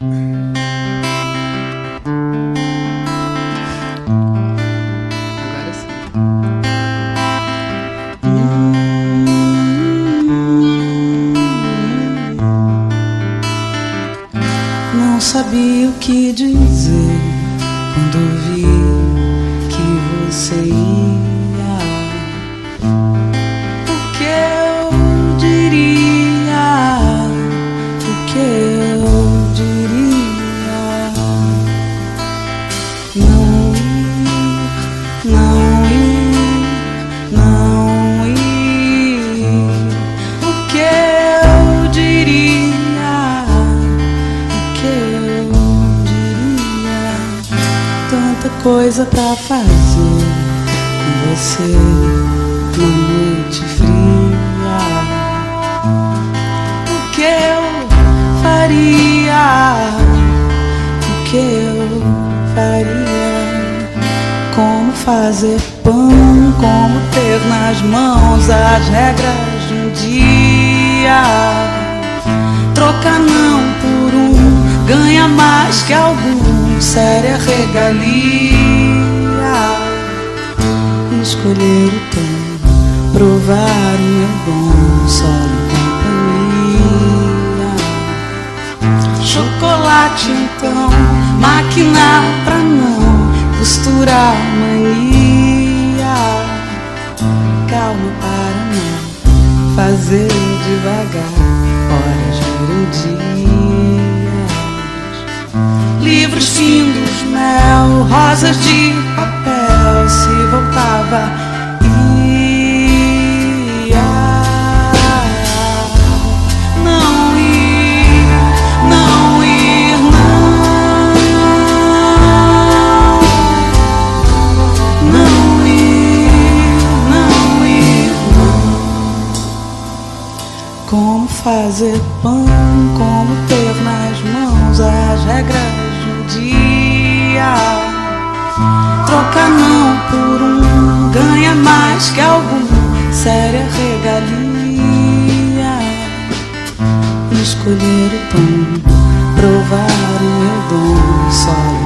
Agora sim. Não sabia o que dizer quando vi que você ia. O que eu diria? O que eu diria? Não ir, não ir, não ir. O que eu diria? O que eu diria? Tanta coisa pra fazer com você na noite fria. O que eu faria? O que eu faria? Como fazer pão, como ter nas mãos as regras de um dia. Trocar não por ganha mais que algum, séria regalia. Escolher o tom, provar o meu bom, solo companhia. Chocolate então, maquinar pra não costurar mania. Calma para não fazer devagar, horas viram dias. Livros findos, mel, rosas de papel, se voltava ia. Não ir, não ir, não. Não ir, não ir, não. Como fazer pão, como ter nas mãos as regras de um dia. Trocar não por ganha mais que algum, séria regalia. Escolher o tom, provar o meu dom, solo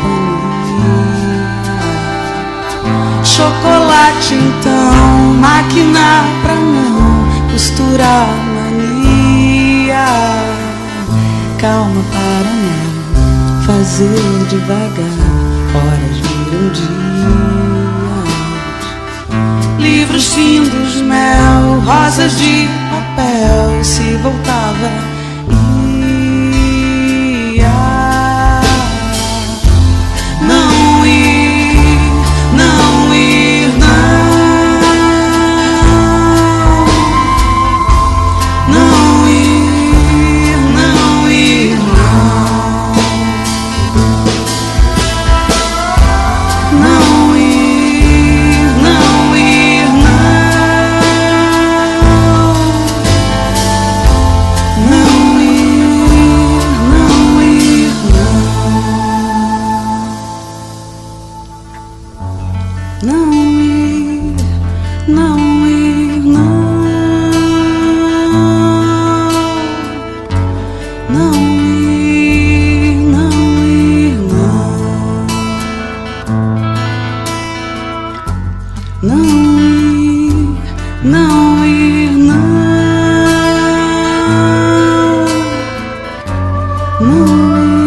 companhia. Chocolate então, maquinar pra não costurar mania. Calma para não fazer devagar, horas viram dias. Livros findos, mel, rosas de papel, se voltava ia. Não ir, não ir, não. Não ir, não ir, não. Não ir, não ir, não. Não ir, não ir, não. Não ir, não ir, não. Não ir, não ir, não. Não ir, não ir, não. Não ir.